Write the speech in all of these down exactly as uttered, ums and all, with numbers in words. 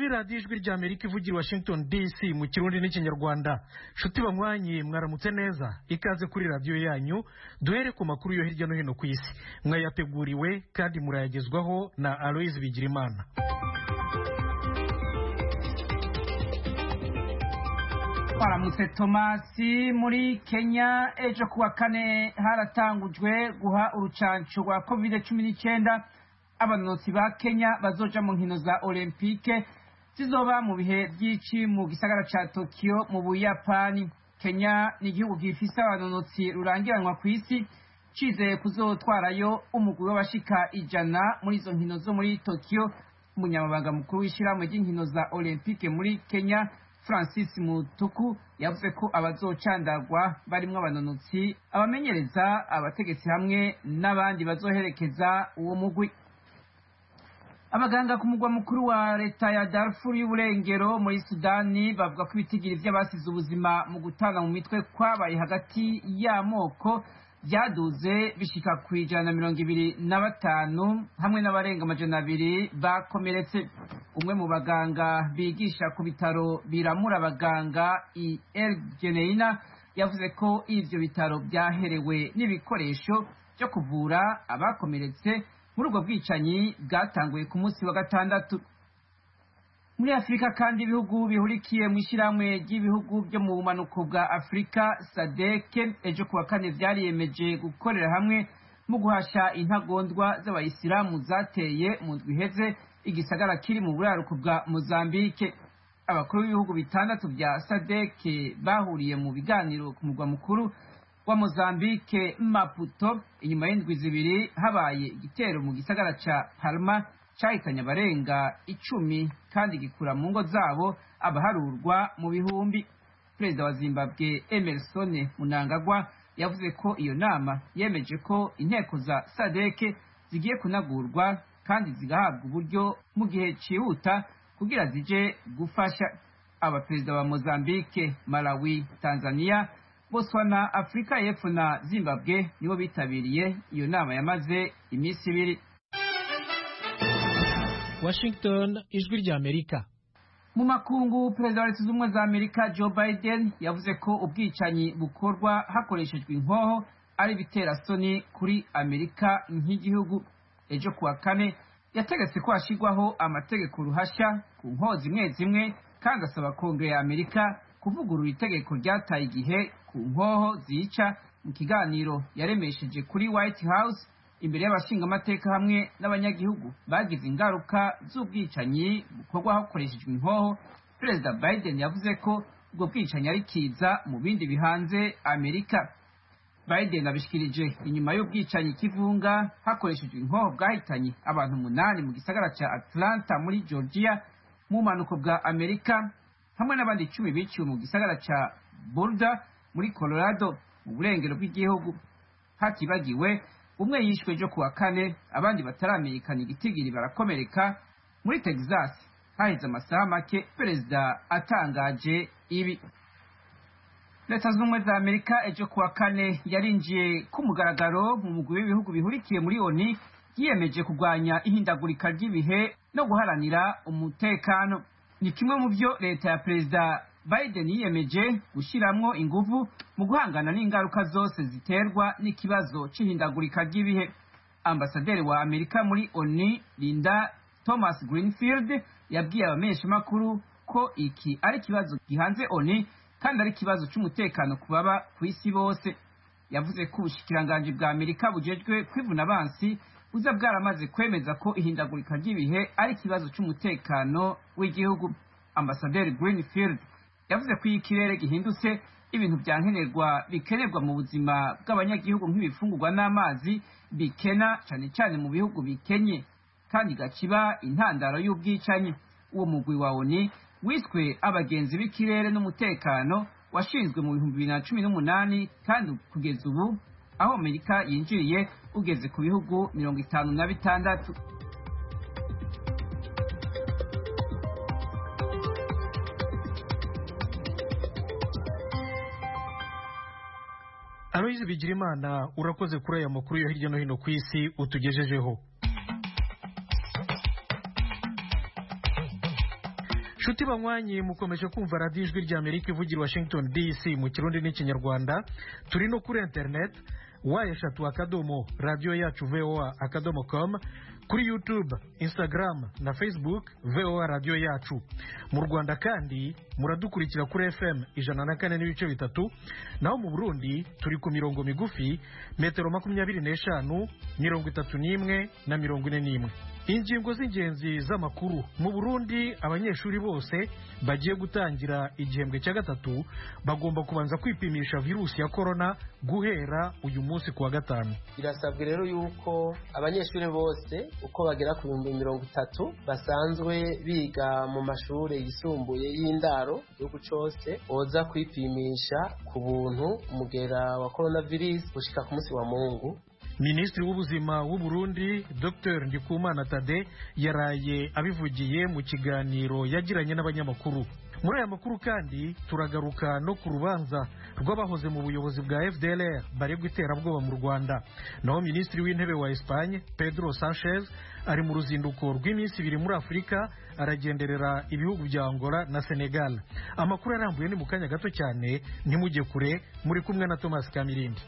radiyo ijwi rya Amerika ivugira Washington D C mu kirundi n'ikinyarwanda. Nshuti banywanyi mwaramutse neza, ikaze kuri radiyo yanyu. Duhere ku makuru yo hirya no hino ku isi, mwayateguriwe kandi murayagezwaho na Aloise Bigirimana. Waramutse Tomasi. Muri Kenya ejo kuwa kane haratangujwe guha urucanco rwa covid cumi n'icyenda abanonotsi ba Kenya bazoja mu nkino za Olympique zizoba mu bihe by'ici mu gisagara ca Tokyo mu Buyapani. Kenya ni igihugu gifise abanonotsi rurangiranwa ku isi, cizeye kuzotwarayo umugwi w'abashika ijana muri izo nkino zo muri Tokyo. Umunyamabanga mukuru w'ishirahamwe ry'inkino za Olympique muri Kenya, Francis Mutuku, yavuze ko abazocandagwa barimwo abanonotsi, abamenyereza, abategetsi hamwe n'abandi bazoherekeza uwo mugwi. Abaganga ku mugwa mukuru wa leta ya Darfur y'uburengero muri Sudani bavuga ko ibitigiri vy'abasize ubuzima mu gutana mu mitwe kwabaye hagati y'amoko byaduze bishika ku ijana na mirongo ibiri na batanu hamwe n'abarenga amajana abiri bakomeretse. Umwe mu baganga bigisha ku bitaro biramura abaganga i El Geneina yavuze ko ivyo bitaro byaherewe n'ibikoresho byo kuvura abakomeretse muri ubwo bwicanyi bwatanguye ku munsi wa gatandatu. Muri Afurika kandi ibihugu bihurikiye mu ishyirahamwe ry'ibihugu byo mu bumanuko bwa Afurika SADC ejo kuwa kane vyariyemeje gukorera hamwe mu guhasha intagondwa z'abayisilamu zateye mu ndwi iheze igisagara kiri mu buraruko bwa Mozambique. Abakuru b'ibihugu bitandatu vya SADC bahuriye mu biganiro ku mugwa mukuru wa Mozambique Maputo inyuma y'indwi zibiri habaye igitero mu gisagara ca Palma cahitanye abarenga icumi kandi gikura mu ngo zabo abaharurwa mu bihumbi. Perezida wa Zimbabwe Emmerson Mnangagwa yavuze ko iyo nama yemeje ko inteko za SADC zigiye kunagurwa kandi zigahabwa uburyo mu gihe cihuta kugira zije gufasha. Abaperezida ba Mozambique, Malawi, Tanzania, Botswana, Afrika y'Epfo na Zimbabwe nibo bitabiriye iyo nama yamaze iminsi ibiri. Washington, ijwi rya Amerika. Mu makungu, Perezida wa Leta Zunze Ubumwe za Amerika Joe Biden yavuze ko ubwicanyi bukorwa hakoreshejwe inkoho ari bitera soni kuri Amerika nk'igihugu. Ejo kuwa kane yategetse ko hashigwaho amategeko ruhasha ku nkoho zimwe zimwe kandi asaba Kongere ya Amerika kuvugurura itegeko ryataye igihe ku nkoho zica. Mu kiganiro yaremesheje kuri White House imbere y'abashinga amateka hamwe n'abanyagihugu bagize ingaruka z'ubwicanyi bukorwa hakoreshejwe inkoho, Perezida Biden yavuze ko ubwo bwicanyi ari kiza mu bindi bihanze Amerika. Biden abishikirije inyuma y'ubwicanyi kivunga hakoreshejwe inkoho bwahitanye abantu umunani mu gisagara ca Atlanta muri Georgia mu manuko bwa Amerika, hamwe n'abandi icumi biciwe mu gisagara ca Boulder muri Colorado mu burengero bw'igihugu. Hatibagiwe umwe yishwe ejo kuwa kane, abandi bataramenyekana igitigiri barakomereka muri Texas haheze amasaha make perezida atangaje ibi. Leta Zunze Ubumwe za Amerika ejo kuwa kane yarinjiye ku mugaragaro mu mugwi w'ibihugu bihurikiye muri ONU yiyemeje kurwanya ihindagurika ry'ibihe no guharanira umutekano. Ni kimwe mu byo leta ya Perezida Biden yiyemeje gushiramwo inguvu mu guhangana n'ingaruka zose ziterwa n'ikibazo c'ihindagurika ry'ibihe. Ambasaderi wa Amerika muri ONU Linda Thomas Greenfield yabwiye abamenyeshamakuru ko iki ari ikibazo gihanze ONU kandi ari ikibazo c'umutekano ku baba ku isi bose. Yavuze ko ubushikiranganji bwa Amerika bujejwe kwivuna abansi buza bwaramaze kwemeza ko ihindagurika ry'ibihe ari ikibazo c'umutekano w'igihugu. Ambasaderi Greenfield yavuze ko ikirere gihindutse ibintu byankenerwa bikenerwa mu buzima bw'abanyagihugu nk'ibifungurwa n'amazi bikena cyane cyane mu bihugu bikenye kandi gaciba intandaro y'ubwicanyi. Uwo mugwi wa ONU wiswe abagenzi b'ikirere n'umutekano washinzwe mu bihumbi bibiri na cumi n'umunani kandi kugeza ubu aho Amerika yinjiriye ugeze ku bihugu mirongo itanu na bitandatu. Aloise Bigirimana, urakoze kuri aya makuru yo hirya no hino ku isi utugejejeho. Shuti banywanyi mukomeje kumva radio ijwi rya Amerika ivugira Washington D C mu kirundi n'ikinyarwanda. Turi no kuri internet wa eshatu akadomo radio yacu V O A akadomo com, kuri YouTube, Instagram na Facebook V O A radio yacu. Mu Rwanda kandi muradukurikira kuri F M ijana na kane n'ibice bitatu, naho mu Burundi turi ku mirongo migufi metero makumyabiri n'eshanu, mirongo itatu n'imwe na mirongo ine n'imwe. Ingingo z'ingenzi z'amakuru. Mu Burundi abanyeshuri bose bagiye gutangira igihembwe cya gatatu bagomba kubanza kwipimisha virusi ya corona guhera uyu munsi kuwa gatanu. Birasabwe rero yuko abanyeshuri bose uko bagera ku bihumbi mirongo itatu basanzwe biga mu mashuri yisumbuye y'indaro igihugu cyose boza kwipimisha ku buntu umugera wa coronavirus gushika ku munsi wa Mungu. Minisitiri w'ubuzima w'u Burundi Docteur Ndikumana Tade yaraye abivugiye mu kiganiro yagiranye n'abanyamakuru. Muri aya makuru kandi turagaruka no ku rubanza rw'abahoze mu buyobozi bwa F D L R baregwa iterabwoba mu Rwanda. Naho Minisitiri w'intebe wa Espagne Pedro Sanchez ari mu ruzinduko rw'iminsi ibiri muri Afurika, aragenderera ibihugu bya Angola na Senegal. Amakuru arambuye ni mu kanya gato cyane, ntimujye kure, muri kumwe na Thomas Kamirindi.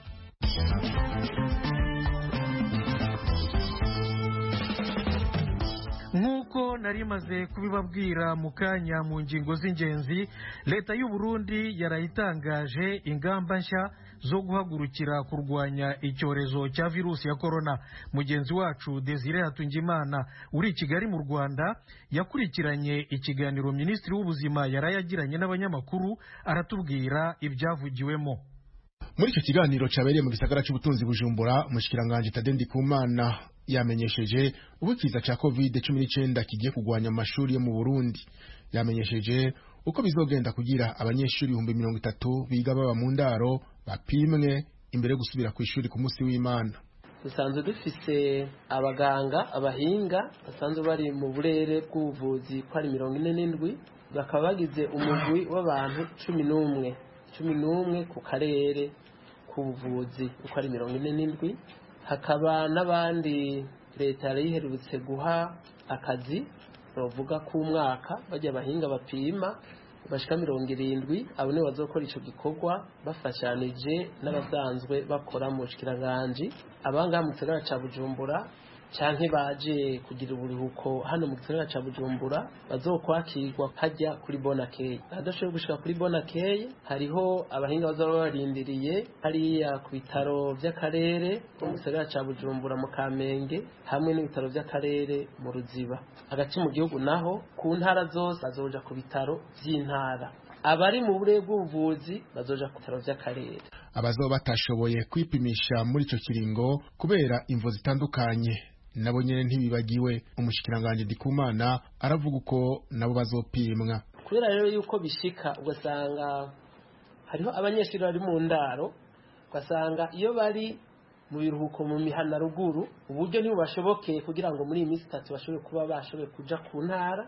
Nkuko narimaze kubibabwira mu kanya mu ngingo z'ingenzi, leta y'u Burundi yarayitangaje ingamba nshya zo guhagurukira kurwanya icyorezo cya virusi ya corona. Mugenzi wacu Desire Hatungimana uri i Kigali mu Rwanda yakurikiranye ikiganiro Minisitiri w'ubuzima yarayagiranye n'abanyamakuru, aratubwira ibyavugiwemo. Muri icyo kiganiro cyabereye mu gisagara cy'ubutunzi Bujumbura, umushikiranganje Tade Ndikumana yamenyesheje uko ikiza cya covid cumi n'icyenda kigiye kugwanya amashuri yo mu Burundi. Yamenyesheje uko bizogenda kugira abanyeshuri ibihumbi mirongo itatu biga baba mu ndaro bapimwe imbere yo gusubira ku ishuri ku munsi w'Imana. Dusanzwe dufise abaganga abahinga basanzwe bari mu burere bw'ubuvuzi ko ari mirongo ine n'indwi, bakaba bagize umugwi w'abantu cumi n'umwe cumi n'umwe ku karere k'ubuvuzi uko ari mirongo ine n'indwi. Hakaba n'abandi leta yari yiherutse guha akazi bavuga ku mwaka bajya abahinga bapima bashika mirongo irindwi, abo nibo bazokora ico gikorwa bafashanije n'abasanzwe bakora mu bushikiranganje. Abanga mu gisagara ca Bujumbura canke baje kugira uburuhuko hano mu gisagara ca Bujumbura bazokwakirwa hajya kuri Bonakeye. Adashoboye gushika kuri Bonakeye, hariho abahinga bazaba barindiriye hariya ku bitaro vy'akarere mu gisagara ca Bujumbura mu Kamenge hamwe n'ibitaro vy'akarere mu Ruziba. Hagati mu gihugu naho ku ntara zose bazoja ku bitaro vy'intara. Abari mu burere bw'ubuvuzi bazoja ku bitaro vy'akarere. Abazoba batashoboye kwipimisha muri ico kiringo kubera imvo zitandukanye nabo nyene ntibibagiwe. Umushikiranganje Ndikumana aravuga uko nabo bazopimwa. Kubera rero yuko bishika ugasanga hariho abanyeshuri bari mu ndaro, ugasanga iyo bari mu biruhuko mu mihana ruguru uburyo ntibubashobokeye kugira ngo muri iyi minsi itatu bashobore kuba bashoboye kuja ku ntara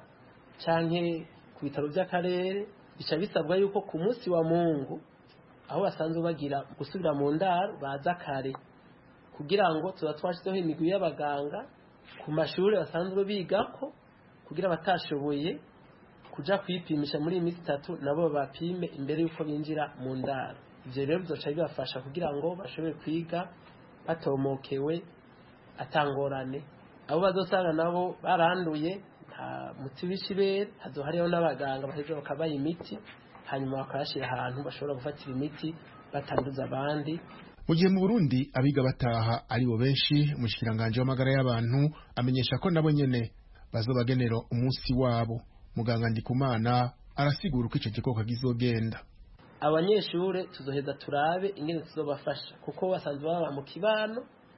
canke ku bitaro vy'akarere. Bica bisabwa yuko ku munsi wa Mungu aho basanzwe bagira gusubira mu ndaro baza kare, kugira ngo tuba twashyizeho imigwi y'abaganga ku mashuri basanzwe bigako kugira batashoboye kuja kwipimisha muri iyi minsi itatu nabo bapime imbere yuko binjira mu ndaro. Ivyo rero bizoca bibafasha kugira ngo bashobore kwiga batomokewe atangorane. Abo bazosanga nabo baranduye nta muti w'ishibere, hazo hariho n'abaganga baheza bakabaha imiti hanyuma bakayashira ahantu bashobora gufatira imiti batanduza abandi. Mu gihe mu Burundi abiga bataha ari bo benshi, umushikiranganje w'amagara y'abantu amenyesha ko nabo nyene bazobagenera umunsi wabo. Muganga Ndikumana arasigura uko ico gikorwa gizogenda. Abanyeshure tuzoheza turabe ingene tuzobafasha kuko basanzwe baba mu kibano,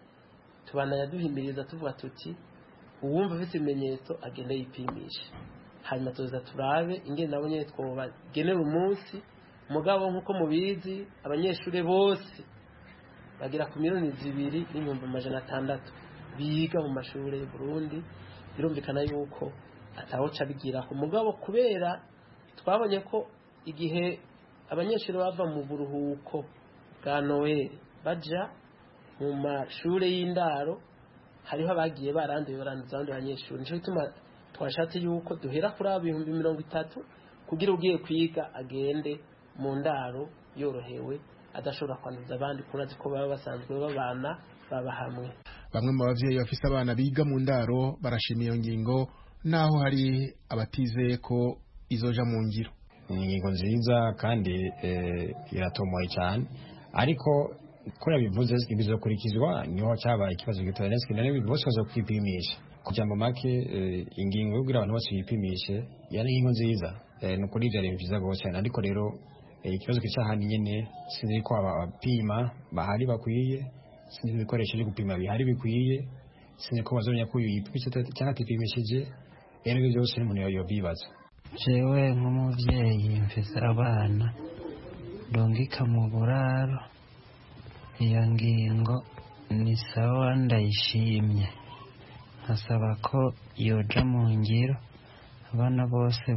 tubana yaduhimiriza tuvuga tuti uwumva afite ibimenyetso agende yipimisha. Hanyuma tuzoheza turabe ingene nabo nyene twobagenera umunsi. Mugabo nkuko mubizi abanyeshure bose bagira ku miliyoni zibiri n'ibihumbi amajana atandatu biga mu mashuri y'u Burundi. Birumvikana yuko ataho ca bigira ku mugabo, kubera twabonye ko igihe abanyeshuri bava mu buruhuko bwa Noel baja mu mashuri y'indaro hariho abagiye baranduye baranduza abandi banyeshuri. Nico gituma twashatse yuko duhera kuri abo ibihumbi mirongo itatu kugira ugiye kwiga agende mu ndaro yorohewe adashobora kwanduza abandi kurazi ko baba basanzwe babana baba hamwe. Bamwe mu bavyeyi bafise abana biga mu ndaro barashimiye iyo ngingo naho hari abatizeye ko izoja mu ngiro. Ingingo nziza kandi iratomoye cyane, ariko ko yabivuze ibizokurikizwa niho cyaba ikibazo gitorenetse nane bose bazo kwipimisha kujya mu make. Ingingo yo kugira abantu bose bipimishe yari ingingo nziza, no kuri ibyo rero byiza gose cyane, ariko rero ikibazo cyahani nyene sinzi ko abapima bahari bakwiye, sinzi ibikoresho byo gupima bihari bikwiye, sinzi ko bazonya ko yipimisha cyangwa tipimishije, rero ibyo byose ni umuntu yobibaza. Jewe nk'umuvyeyi mfise abana ndongika mu buraro, iyo ngingo ni sawa ndayishimye, nkasaba ko yoja mu ngiro, abana bose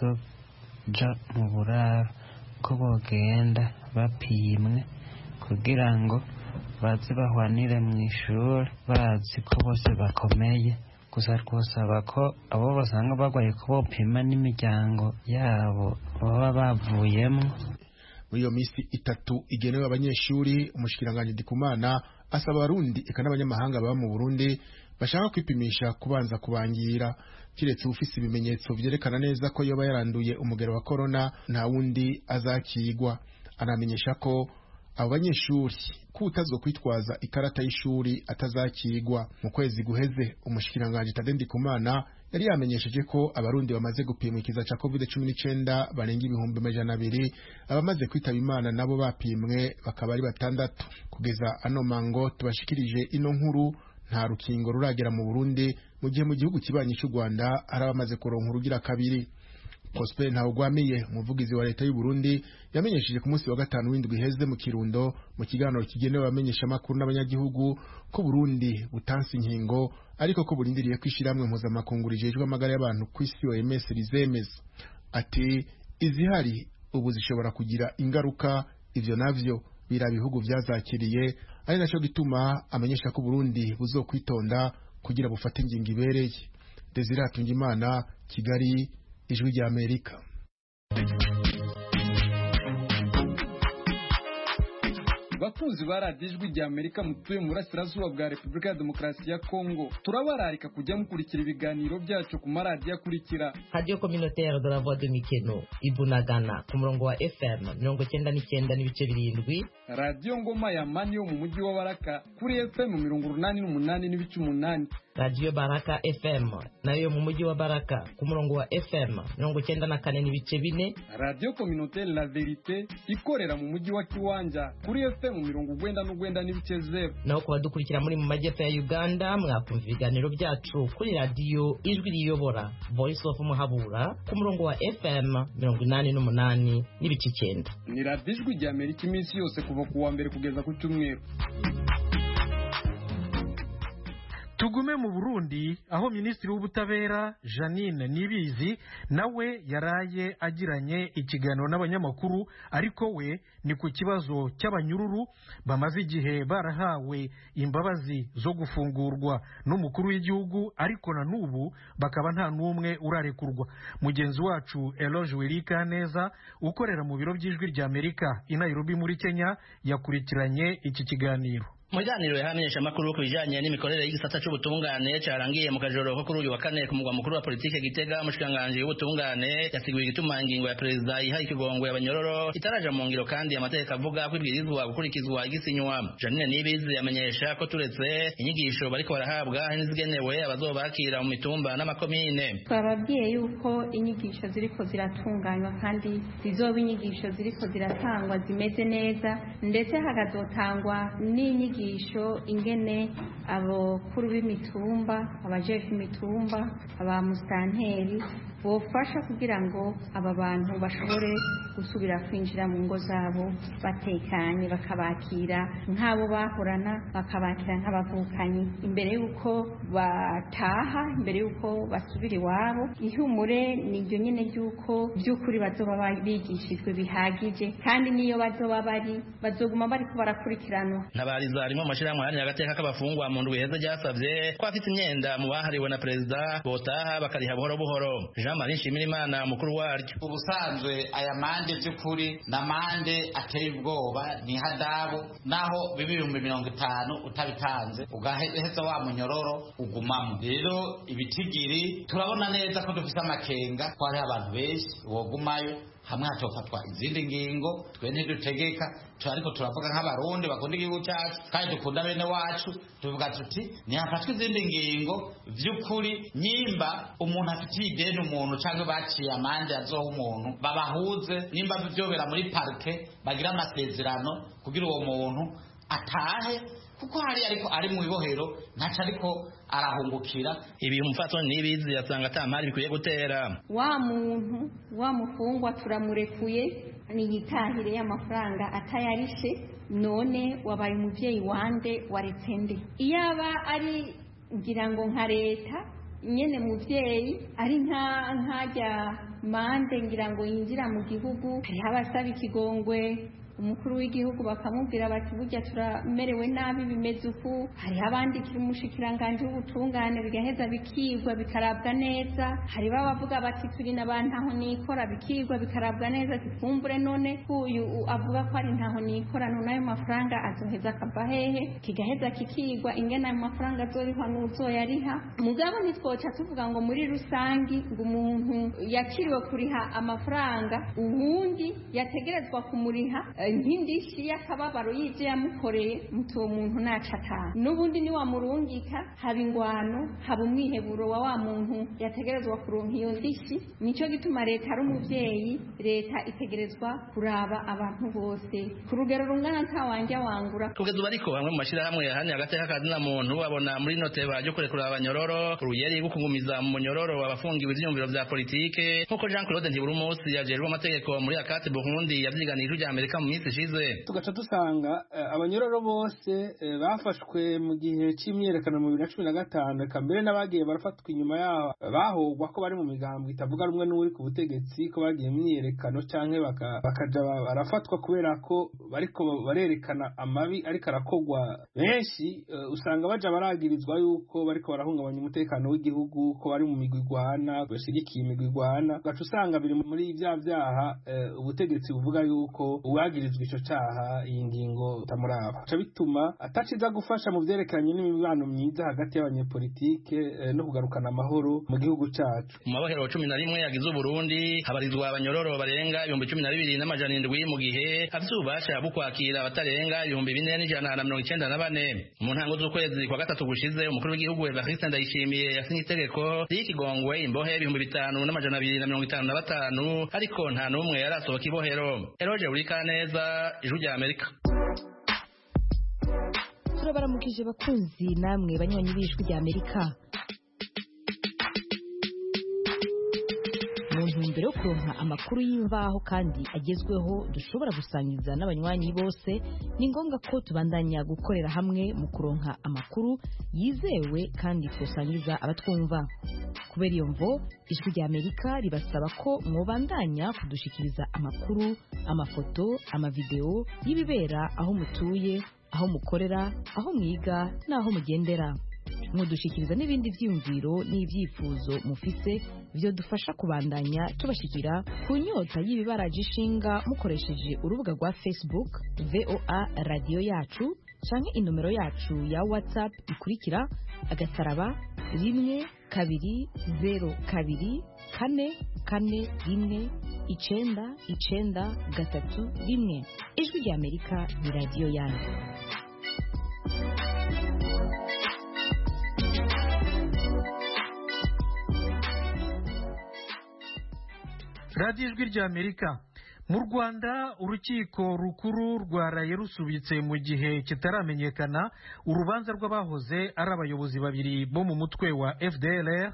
bozoja mu buraro ko bogenda bapimwe kugira ngo baze bahwanire mu ishuri bazi ko bose bakomeye. Gusa twosaba ko abo basanga bagwaye ko bopima n'imiryango yabo baba bavuyemo. Muri iyo misi itatu igenewe abanyeshuri, umushikiranganje Ndikumana asaba abarundi eka n'abanyamahanga baba mu Burundi bashaka kwipimisha kubanza kubangira, kiretse ufise ibimenyetso vyerekana neza ko yoba yaranduye umugero wa corona nta wundi azakigwa. Anamenyesha ko abo banyeshuri ko utazo kwitwaza ikarata y'ishuri atazakigwa. Mu kwezi guheze umushikiranganje Tade Ndikumana yari yamenyesheje ko abarundi bamaze gupimwa ikiza ca covid cumi n'icenda barenga ibihumbi amajana abiri, abamaze kwitaba Imana nabo bapimwe bakaba ari batandatu. Kugeza ano mango tubashikirije ino nkuru nta rukingo ruragera mu Burundi, mu gihe mu gihugu kibanyi cy'u Rwanda hari abamaze kuronka urugira kabiri. Prosper Ntawugwamiye umuvugizi wa leta y'u Burundi yamenyesheje ku munsi wa gatanu w'indwi iheze mu Kirundo mu kiganiro kigenewe abamenyesha makuru n'abanyagihugu ko Burundi butansi inkingo, ariko ko burindiriye kwishiramwe mpuzamakungu rijejwe amagara y'abantu ku isi O M S rizemeza. Ati izihari ubu zishobora kugira ingaruka, ivyo navyo bira bihugu vyazakiriye, ari naco gituma amenyesha ko Burundi buzokwitonda kugira bufate ingingo ibereye. Desire Hatungimana, Kigali, Ijwi rya Amerika. Bakunzi ba radiyo Ijwi rya Amerika mutuye mu burasirazuba bwa Repubulika ya Demokarasi ya Kongo, turabararika kujya mukurikira ibiganiro byacu ku maradiyo akurikira: Radio Communautaire de la Voix de Mikeno Ibunagana ku murongo wa F M mirongo icyenda n'icyenda n'ibice birindwi, Radio Ngoma ya Mani yo mu mujyi wa Baraka kuri F M mirongo urunani n'umunani n'ibice umunani, Radio Baraka F M nayo mu mujyi wa Baraka ku murongo wa F M mirongo icyenda na kane n'ibice bine, Radio Communautaire La Verite ikorera mu mujyi wa Kiwanja kuri F M mirongo urwenda n'urwenda n'ibice zero. Naho kuba dukurikira muri mu majyepfo ya Uganda mwakumva ibiganiro byacu kuri Radio Ijwi Riyobora Voice of Muhabura ku murongo wa F M mirongo inani n'umunani n'ibice icyenda. Ni Radio Ijwi rya Amerika iminsi yose kuva ku wa mbere kugeza ku cyumweru. Tugume mu Burundi aho Minisitiri w'Ubutabera Janine Nibizi nawe yaraye agiranye ikiganiro n'abanyamakuru, ariko we ni ku kibazo cy'abanyururu bamaze igihe barahawe imbabazi zo gufungurwa n'umukuru w'igihugu, ariko na n'ubu bakaba nta n'umwe urarekurwa. Mugenzi wacu Eloge Wirikaneza ukorera mu biro by'Ijwi rya Amerika i Nairobi muri Kenya yakurikiranye iki kiganiro. Mujaniro yahamenyesha makuru ku bijanye n'imikorere y'igisata cy'ubutungane cyarangiye mu kajoro ko kuri uyu wa kane ku mugwa mukuru wa politike Gitega. Umushikanganje w'ubutungane yasiguye igituma ingingo ya perezida iha ikigongwe abanyororo itaraja mu ngiro kandi amategeko avuga ko ibwirizwa gukurikizwa igisinywa. Janine Nibizi yamenyesha ko turetse inyigisho bariko barahabwa hari n'izigenewe abazobakira mu mitumba n'amakomine. Twababwiye yuko inyigisho ziriko ziratunganywa kandi zizoba inyigisho ziriko ziratangwa zimeze neza, ndetse hakazotangwa n'inyigisho inyigisho ingene abakuru b'imitumba, abajeje imitumba, aba mustanteri bofasha kugira ngo aba bantu bashobore gusubira kwinjira mu ngo zabo batekanye, bakabakira nk'abo bahorana, bakabakira nk'abavukanyi imbere y'uko bataha, imbere y'uko basubira iwabo. Ihumure ni iryo nyine ry'uko by'ukuri bazoba bigishijwe bihagije, kandi niyo bazoba bari bazoguma bariko barakurikiranwa. Ntabariza harimo amashirahamwe ahanini agateka k'abafungwa mu ndwi heza ryasavye ko afite imyenda mu bahariwe na perezida botaha bakariha buhoro buhoro. Jean Marie Nshimirimana mukuru waryo: ubusanzwe aya mande by'ukuri na mande ateye ubwoba, ni hadabu naho bibi ibihumbi mirongo itanu utabitanze ugaheza wa munyororo ugumamo. Rero ibitigiri turabona neza ko dufite amakenga ko hari abantu benshi wogumayo, hamwe hatofatwa izindi ngingo. Twe ntidutegeka, ariko turavuga nk'abarundi bakunda igihugu cyacu kandi dukunda bene wacu, tuvuga tuti ntihafatwa izindi ngingo by'ukuri. Nyimba umuntu afitiye ideni umuntu cyangwa baciye amande azoha umuntu, babahuze. Nimba byobera muri parike bagira amasezerano kugira uwo muntu atahe, kuko hari ariko ari mu ibohero ntaca ariko arahungukira. Ibi umufatoni nibizi yasanga atamari bikwiye gutera wa muntu wa mufungwa turamurekuye niyitahire y'amafaranga atayarishe, none wabaye umuvyeyi wande waretse nde? Iyaba ari ngira ngo nka leta nyene muvyeyi ari nka nkajya mande ngira ngo yinjira mu gihugu, hari abasaba ikigongwe umukuru w'igihugu bakamubwira bati burya turamerewe nabi bimeze uku, hari abandikira umushikiranganje w'ubutungane bigaheza bikigwa bikarabwa neza, hari babavuga bati turi n'abantu aho nikora bikigwa bikarabwa neza, twumvure none uyu avuga ko ari ntaho nikora, none ayo mafaranga azoheza akava hehe, kigaheza kikigwa ingena ayo mafaranga azorihwa n'uzoyariha. Mugabo nitwoca tuvuga ngo muri rusangi ngo umuntu yakiriwe kuriha amafaranga ubundi yategerezwa kumuriha nk'indishi y'akababaro y'ibyo yamukoreye, muti uwo muntu nacata n'ubundi ni wamurungika, haba ingwano, haba umwiheburo wa wa muntu yategerezwa kuronka iyo ndishi. Nico gituma leta ari umuvyeyi, leta itegerezwa kuraba abantu bose ku rugero rungana nta wanja wangura. Kugeza ubu ariko bamwe mu mashirahamwe yahani agateka kazina muntu babona muri note baje kurekura abanyororo uruyeri gukungumiza mu munyororo abafungiwe ivyumviro vya politike, nkuko Jean Claude Ntiburumusi yajejwe amategeko muri Akate Burundi yavyiganije ujya Amerika mu tugaca dusanga uh, abanyororo bose uh, bafashwe mu gihe c'imyerekano mu bibiri na cumi na gatanu, eka mbere n'abagiye barafatwa inyuma yaho uh, bahogwa ko bari mu migambo itavuga rumwe n'uri ku butegetsi, ko bagiye mu myerekano canke bakaja baka barafatwa kubera ko bariko barerekana amabi ariko arakogwa. Benshi uh, usanga baja baragirizwa yuko bariko barahungabanya umutekano w'igihugu, ko bari mu migwi igwana, bashigikiye imigwi igwana. Ugaca usanga biri muri vya vyaha uh, ubutegetsi buvuga yuko uwagira ico caha iyi ngingo tamuraba, ca bituma ataciza gufasha mu vyerekanye n'imibano myiza hagati y'abanyepolitike eh, no kugarukana amahoro mu gihugu cacu. Mu mabohero cumi na rimwe yagize Burundi habarizwa abanyororo barenga ibihumbi cumi na bibiri n'amajana indwi mu gihe afite ububasha bwo kwakira abatarenga ibihumbi bine n'ijana na mirongo icenda na bane. Mu ntango z'ukwezi kwa gatatu gushize umukuru w'igihugu Evariste Ndayishimiye yasinye itegeko ry'ikigongwe imbohe ibihumbi bitanu n'amajana abiri na mirongo itanu na batanu, ariko nta n'umwe yarasohoka ibohero. Eroje Urikaneza, Ijwi rya Amerika. Turabaramukije bakunzi namwe banywanyi b'Ijwi rya Amerika. Mu ntumbero yo kuronka amakuru y'imvaho kandi agezweho dushobora gusangiza n'abanywanyi bose, ni ngombwa ko tubandanya gukorera hamwe mu kuronka amakuru yizewe kandi twosangiza abatwumva. Kubera iyo mvo Ijwi rya Amerika ribasaba ko mwobandanya kudushikiriza amakuru, amafoto, amavideo y'ibibera aho mutuye, aho mukorera, aho mwiga n'aho mugendera. Mudushikiriza n'ibindi vyiyumviro n'ivyifuzo mufise byo dufasha kubandanya tubashikira ku nyota y'ibibaraje ishinga mukoresheje urubuga rwa Facebook V O A Radio Yacu canke inomero yacu ya WhatsApp ikurikira agasaraba rimwe kabiri zero kabiri kane kane rimwe icenda icenda gatatu rimwe. Ijwi rya Amerika ni radio yanyu. radiyo ijwi rya Amerika. Mu Rwanda urukiko rukuru rwaraye rusubitse mu gihe kitaramenyekana urubanza rw'abahoze ari abayobozi babiri bo mu mutwe wa F D L R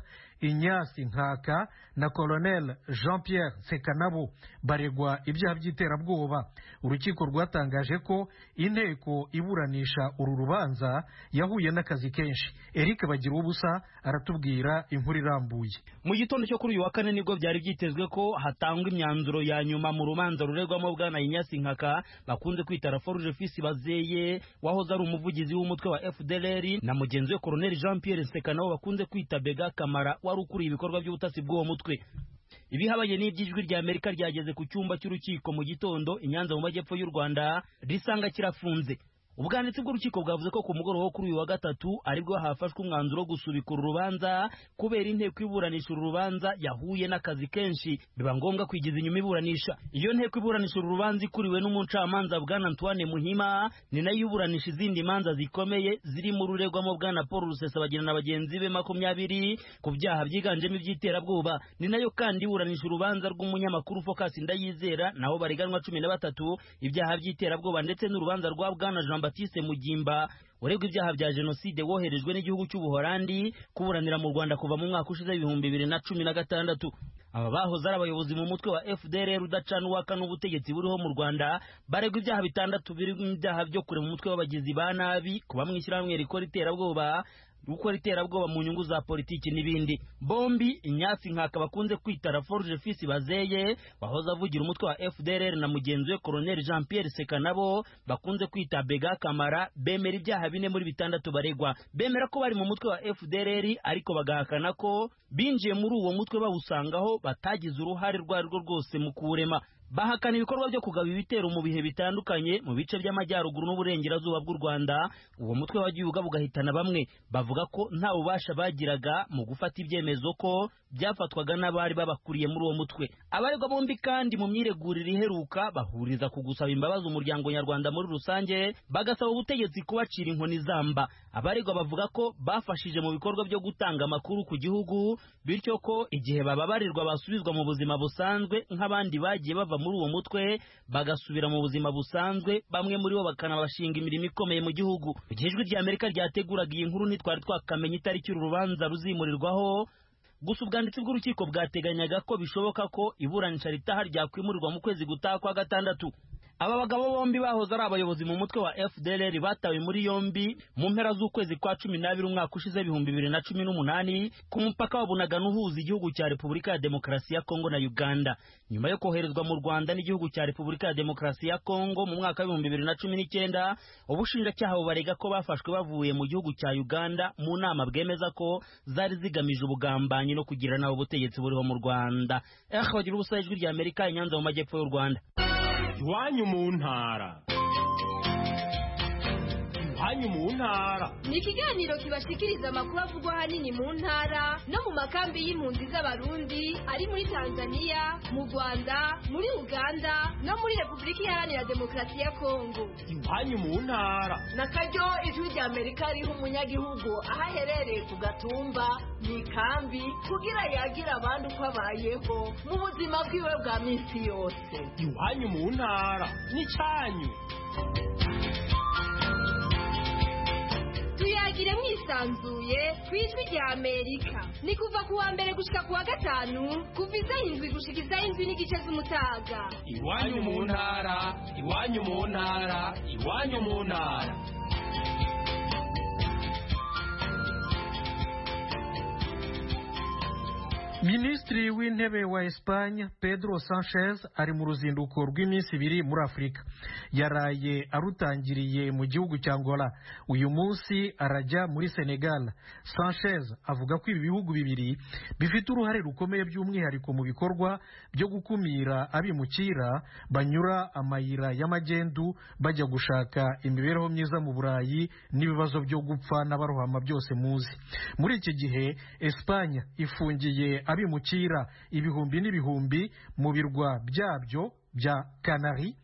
Inyasi Nkaka na Colonel Jean Pierre Sekanabo baregwa ibyaha by'iterabwoba. Urukiko rwatangaje ko inteko iburanisha uru rubanza yahuye n'akazi kenshi. Eric Bagira ubusa aratubwira inkuru irambuye. Mu gitondo cyo kuri uyu wa kane nibwo byari byitezwe ko hatangwa imyanzuro ya nyuma mu rubanza ruregwamo bwana Inyasi Nkaka bakunze kwita Raforuje Fisi Bazeye wahoze ari umuvugizi w'umutwe wa F D L R na mugenzi we Colonel Jean Pierre Sekanabo bakunze kwita Bega Kamara wari ukuriye ibikorwa by'ubutasi bw'uwo mutwe. Ibihabaye n'ibyijwi rya Amerika ryageze ku cyumba cy'urukiko mu gitondo Inyanza mu majyepfo y'u Rwanda risanga kirafunze. Ubwanditsi bw'urukiko bwavuze ko ku mugoroba wo kuri uyu wa gatatu aribwo hafashwe umwanzuro wo gusubika urubanza kubera inteko iburanisha urubanza yahuye n'akazi kenshi biba ngombwa kwigiza inyuma iburanisha. Iyo nteko iburanisha urubanza ikuriwe n'umucamanza bwana Antoine Muhima ni nayo iburanisha izindi manza zikomeye ziri mu ruregwamo bwana Paul Rusesabagina na bagenzi be makumyabiri ku byaha byiganjemo iby'iterabwoba. Ni nayo kandi iburanisha urubanza rw'umunyamakuru Focus Ndayizera naho bariganwa cumi na batatu ibyaha by'iterabwoba ndetse n'urubanza rwa bwana Jean Baptiste Mugimba uregwa ibyaha bya jenoside woherejwe n'igihugu cy'Ubuholandi kuburanira mu Rwanda kuva mu mwaka ushize ibihumbi bibiri na cumi na gatandatu. Aba bahoze ari abayobozi mu mutwe wa F D L R udacana uwaka n'ubutegetsi buriho mu Rwanda baregwa ibyaha bitandatu birimo ibyaha byo kure mu mutwe w'abagizi ba nabi kuba mwishyirahamwe rikora iterabwoba gukora iterabwoba mu nyungu za politiki n'ibindi. Bombi Inyasi Nkaka bakunze kwita Raforuje Fisi Bazeye wahoze avugira umutwe wa F D L R na mugenzi we Colonel Jean Pierre Sekanabo bakunze kwita Bega Kamara bemera ibyaha bine muri bitandatu baregwa. Bemera ko bari mu mutwe wa F D L R ariko bagahakana ko binjiye muri uwo mutwe bawusangaho batagize uruhare rwarwo rwose mu kuwurema. Bahakana ibikorwa byo kugaba ibitero mu bihe bitandukanye mu bice by'amajyaruguru n'uburengerazuba bw'u Rwanda. Uwo mutwe wagiye ugaba ugahitana bamwe. Bavuga ko nta bubasha bagiraga mu gufata ibyemezo ko byafatwaga n'abari babakuriye muri uwo mutwe. Abaregwa bombi kandi mu myiregurire iheruka bahuriza ku gusaba imbabazi umuryango nyarwanda muri rusange bagasaba ubutegetsi kubacira inkoni zamba. Abaregwa bavuga ko bafashije mu bikorwa byo gutanga amakuru ku gihugu bityo ko igihe bababarirwa basubizwa mu buzima busanzwe nk'abandi bagiye bava muri uwo mutwe bagasubira mu buzima busanzwe, bamwe muri bo bakanabashinga imirimo ikomeye mu gihugu. Ijwi rya Amerika ryateguraga iyi nkuru ntitwari twakamenya itariki urubanza ruzimurirwaho. Gusa ubwanditsi bw'urukiko bwateganyaga ko bishoboka ko iburanisha ritaha ryakwimurirwa mu kwezi gutaha kwa gatandatu. Aba bagabo bombi bahoze ari abayobozi mu mutwe wa F D L R batawe muri yombi mu mpera z'ukwezi kwa cumi n'abiri umwaka ushize ibihumbi bibiri na cumi n'umunani ku mupaka wa Bunagana uhuza igihugu cya Repubulika ya Demokarasi ya Kongo na Uganda. Nyuma yo koherezwa mu Rwanda n'igihugu cya Repubulika ya Demokarasi ya Kongo mu mwaka w'ibihumbi bibiri na cumi n'icyenda, ubushinjacyaha bubarega ko bafashwe bavuye mu gihugu cya Uganda mu nama bwemeza ko zari zigamije ubugambanyi no kugira naho ubutegetsi buriho mu Rwanda. Eh bagira ubusa ijwi rya Amerika Inyanza mu majyepfo y'u Rwanda. Iwanyu mu ntara. Iwanyu mu ntara ni ikiganiro kibashikiriza amakuru avugwa ahanini mu ntara no mu makambi y'impunzi z'abarundi ari muri Tanzania, mu Rwanda, muri Uganda no muri Repubulika Iharanira Demokarasi ya Kongo. Iwanyu mu ntara na karyo ijwi rya Amerika riha umunyagihugu aho aherereye ku gatumba mu ikambi kugira yagira abandi uko abayeho mu buzima bwiwe bwa minsi yose. Iwanyu mu ntara ni cyanyu. Tuyagire mwisanzuye ku ijwi rya Amerika. Ni kuva ku wa mbere gushika ku wa gatanu kuva isaha indwi gushika isaha indwi n'igice z'umutaga. Iwanyu mu ntara, iwanyu mu ntara, iwanyu mu ntara. Minisitiri w'intebe wa Espagne Pedro Sanchez ari mu ruzinduko rw'iminsi ibiri muri Afurika. Yaraye arutangiriye mu gihugu cya Angola. Uyu munsi arajya muri Senegal. Sanchez avuga ko ibi bihugu bibiri bifite uruhare rukomeye by'umwihariko mu bikorwa byo gukumira abimukira banyura amayira y'amagendu bajya gushaka imibereho myiza mu Burayi n'ibibazo byo gupfa n'abarohama byose muzi. Muri iki gihe Espagne ifungiye abimukira ibihumbi n'ibihumbi mu birwa byabyo bya Canary.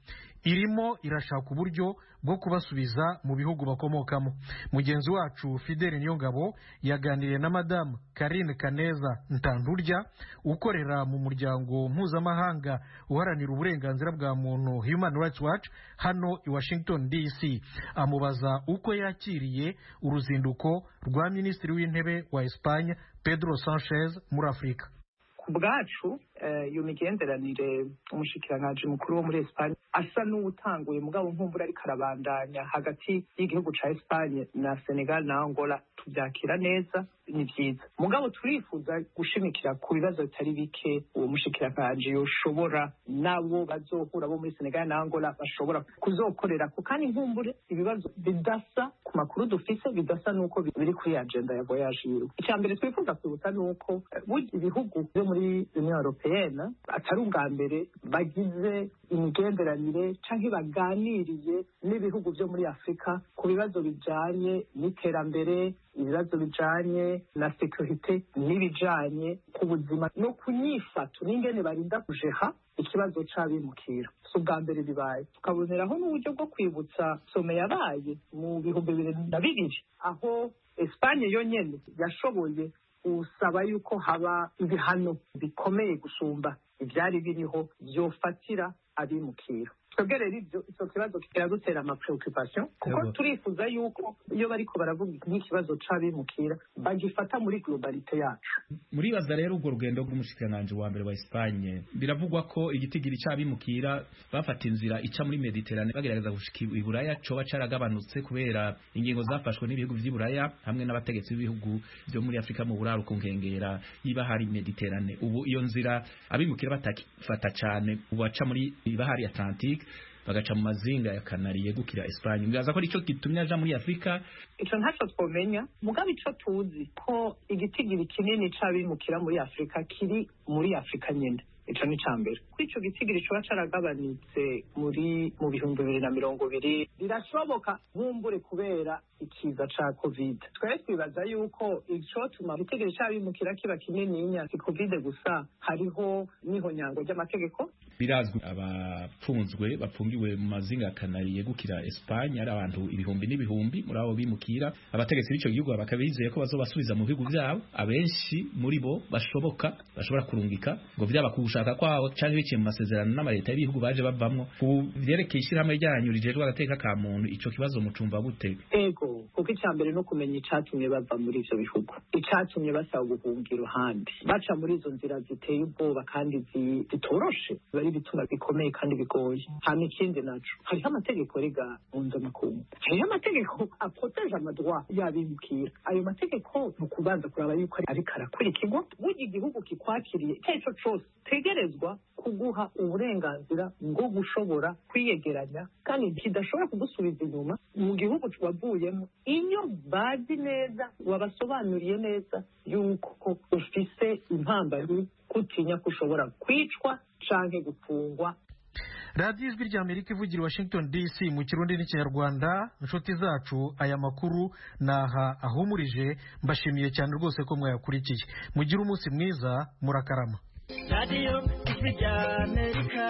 irimo irashaka uburyo bwo kubasubiza mu bihugu bakomokamo. Mugenzi wacu Fidele Niyongabo yaganiriye na Madamu Karine Kaneza Ntandurya ukorera mu muryango mpuzamahanga uharanira uburenganzira bwa muntu Human Rights Watch hano i Washington D C. Amubaza uko yakiriye uruzinduko rwa Minisitiri w'Intebe wa Espagne Pedro Sanchez muri Afurika. Ku bwacu iyo migenderanire umushikiranganji mukuru wo muri Espagne asa n'uwutanguye mugabo nkumbura ariko arabandanya hagati y'igihugu ca Espagne na Senegal na Angola, tubyakira neza, ni vyiza. Mugabo turifuza gushimikira ku bibazo bitari bike uwo mushikiranganji yoshobora nabo bazohura bo muri Senegal na Angola bashobora kuzokorera ko, kandi nkumbure ibibazo bidasa ku makuru dufise bidasa nuko biri kuri agenda ya voyage yiwe. Icambere twifuza kwibutsa nuko burya ibihugu byo muri Union Européenne atari ubwa mbere bagize imigenderanire canke baganiriye n'ibihugu byo muri Afrika ku bibazo bijanye n'iterambere, ibibazo bijanye na securite, n'ibijanye ku buzima no kunyifato n'ingene barinda kujeha ikibazo c'abimukira. Si ubwa mbere bibaye. Tukaboneraho n'uburyo bwo kwibutsa some yabaye mu bihumbi bibiri na bibiri aho Espagne yonyene yashoboye usaba yuko haba ibihano bikomeye gusumba ivyari biriho vyofatira abimukira. Twebwe rero ivyo ico kibazo kiradutera ama preoccupation kuko turifuza yuko iyo bariko baravuga nk'ikibazo c'abimukira bagifata muri globalite yacu. Muribaza rero urwo rugendo rw'umushikiranganji wa mbere wa Espagne biravugwa ko igitigiri c'abimukira bafata inzira ica muri Mediterane bagerageza gushika i Buraya coba caragabanutse kubera ingingo zafashwe n'ibihugu vy'i Buraya hamwe n'abategetsi b'ibihugu byo muri Afrika mu buraro ku nkengera y'ibahari Mediterane. Ubu iyo nzira abimukira batakifata cane ubaca muri ibahari Atlantique bagaca mu mazinga ya Kanari yegukira Espagne. Mbibaza ko ico gitumye aja muri Afrika. Ico ntaco twomenya mugabe ico tuzi ko igitigiri kinini c'abimukira muri Afrika kiri muri Afrika nyene. Ico ni cambere. Kuri ico gitigiri coba caragabanitse muri mu bihumbi bibiri na mirongo ibiri birashoboka nkumbure kubera ikiza ca Covid. Twese twibaza yuko ico tuma igitigiri c'abimukira kiba kinini inya si Covid gusa, hariho niho nyango ry'amategeko. Birazwi abapfunzwe bapfungiwe mu mazinga ya Kanari yegukira Espagne ari abantu ibihumbi n'ibihumbi muri abo bimukira. Abategetsi b'ico gihugu bakabizeye ko bazobasubiza mu bihugu vyabo, abenshi muri bo bashoboka bashobora kurungika ngo vyaba kugushaka kwabo canke biciye mu masezerano n'amareta y'ibihugu baje bavamwo. Ku vyerekeye ishirahamwe ryanyu rijejwe agateka ka muntu, ico kibazo mucumva gute? Ego, kuko icambere no kumenya icatumye bava muri ivyo bihugu, icatumye basaba guhunga iruhande, baca muri izo nzira ziteye ubwoba kandi zitoroshe, bari bituma bikomeye kandi bigoye. Hama ikindi naco hariho amategeko rega mpuzamakungu, hariho amategeko aproteje amadroit y'abimukira. Ayo mategeko ni ukubanza kuraba yuko ariko arakurikirwa. Burya igihugu kikwakiriye ico cose tegerezwa kuguha uburenganzira bwo gushobora kwiyegeranya kandi kidashobora kugusubiza inyuma mu gihugu wavuyemo iyo bazi neza wabasobanuriye neza yuko ufise impambano kutinya kushobora kwicwa canke gufungwa. radiyo ijwi rya amerika ivugira Washington D C mu kirundi n'ikinyarwanda. inshuti zacu aya makuru naha ahumurije, mbashimiye cyane rwose ko mwayakurikiye. mugire umunsi mwiza, murakarama. radiyo ijwi rya amerika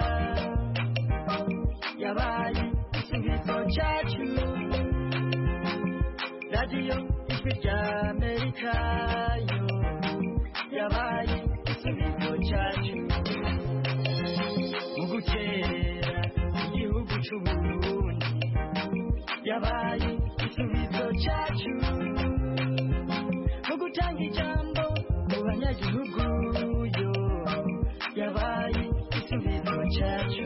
yabaye igisubizo cyacu. radiyo ijwi rya amerika yo yabaye igisubizo cyacu mu gutera igihugu c'Uburundi. yabaye igisubizo cyacu mu gutanga ijambo mu banyagihugu yo yabaye igisubizo cyacu.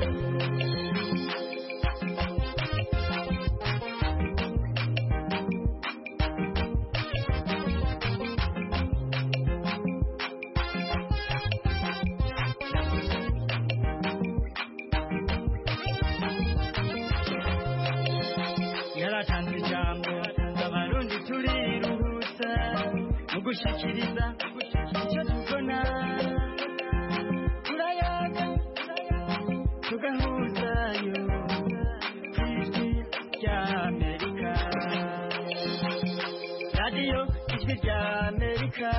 yaratanze ijambo abarundi turiruhutsa mu gushikiriza icyo tubona, turayaga tugahuzayo kw'ijwi rya Amerika. radiyo ijwi rya Amerika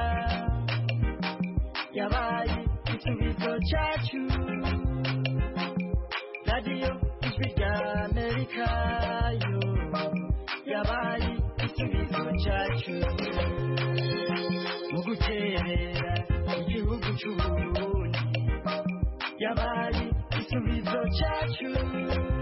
yabaye igisubizo cyacu. radiyo ijwi amerika yo yabaye igisubizo cyacu mu guterera igihugu cy'uburundi yabaye igisubizo cyacu